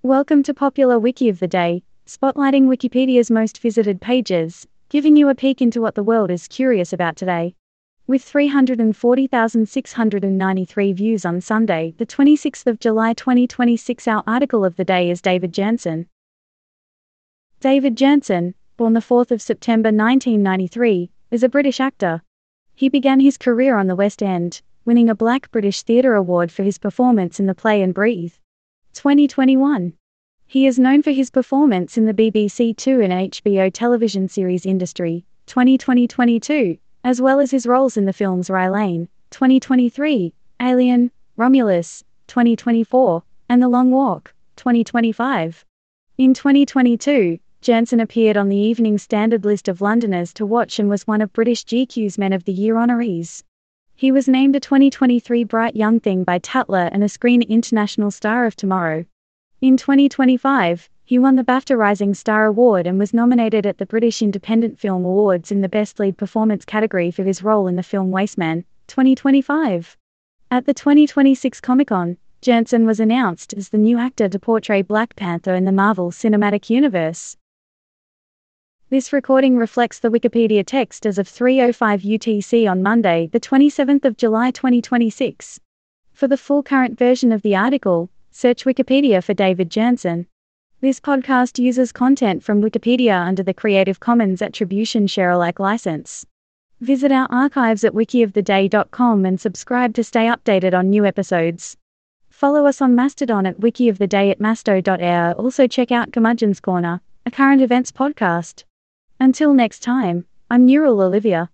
Welcome to Popular Wiki of the Day, spotlighting Wikipedia's most visited pages, giving you a peek into what the world is curious about today. With 340,693 views on Sunday, the 26th of July 2026, our article of the day is David Janssen. David Janssen, born the 4th of September 1993, is a British actor. He began his career on the West End, winning a Black British Theatre Award for his performance in the play And Breathe. 2021. He is known for his performance in the BBC Two and HBO television series Industry, 2022, as well as his roles in the films Rye Lane, 2023, Alien, Romulus, 2024, and The Long Walk, 2025. In 2022, Janssen appeared on the Evening Standard list of Londoners to watch and was one of British GQ's Men of the Year honorees. He was named a 2023 Bright Young Thing by Tatler and a Screen International Star of Tomorrow. In 2025, he won the BAFTA Rising Star Award and was nominated at the British Independent Film Awards in the Best Lead Performance category for his role in the film Wasteman, 2025. At the 2026 Comic-Con, Janssen was announced as the new actor to portray Black Panther in the Marvel Cinematic Universe. This recording reflects the Wikipedia text as of 3:05 UTC on Monday, the 27th of July 2026. For the full current version of the article, search Wikipedia for David Janssen. This podcast uses content from Wikipedia under the Creative Commons Attribution Share Alike license. Visit our archives at wikioftheday.com and subscribe to stay updated on new episodes. Follow us on Mastodon at wikioftheday@masto.air. Also check out Curmudgeon's Corner, a current events podcast. Until next time, I'm Neural Olivia.